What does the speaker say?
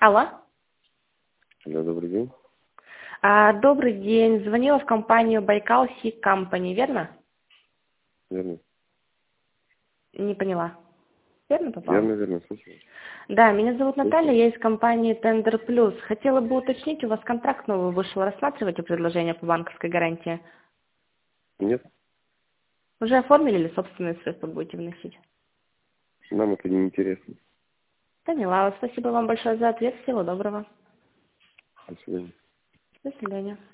Алло. Да, добрый день. Добрый день. Звонила в компанию Байкал Си Company, верно? Верно. Не поняла. Верно попала? Верно, слушаю. Да, меня зовут Наталья, Слушаю. я из компании Tender Plus. Хотела бы уточнить, у вас контракт новый вышел. Рассматриваете предложение по банковской гарантии? Нет, Уже оформили или собственные средства будете вносить? нам это не интересно. Поняла вас. Спасибо вам большое за ответ. Всего доброго. До свидания. До свидания.